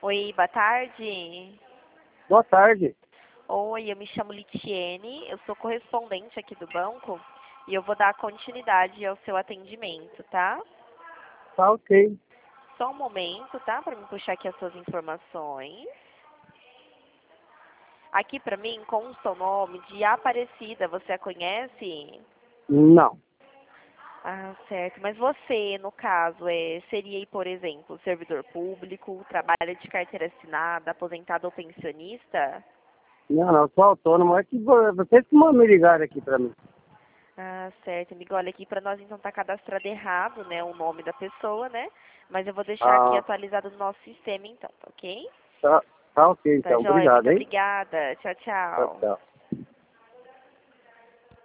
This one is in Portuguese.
Oi, boa tarde. Boa tarde. Oi, eu me chamo Litiene, eu sou correspondente aqui do banco e eu vou dar continuidade ao seu atendimento, tá? Tá ok. Só um momento, tá? Para me puxar aqui as suas informações. Aqui para mim consta o nome de Aparecida, você a conhece? Não. Ah, certo. Mas você, no caso, seria, aí, por exemplo, servidor público, trabalha de carteira assinada, aposentado ou pensionista? Não, sou autônomo. É que vocês que me ligaram aqui pra mim. Ah, certo, amigo. Olha, aqui para nós então tá cadastrado errado, né, o nome da pessoa, né? Mas eu vou deixar aqui Ah, atualizado no nosso sistema então, tá ok? tá ok Tá então. joia? Obrigado, Muito hein? obrigada. Tchau, Tchau, tchau. tchau.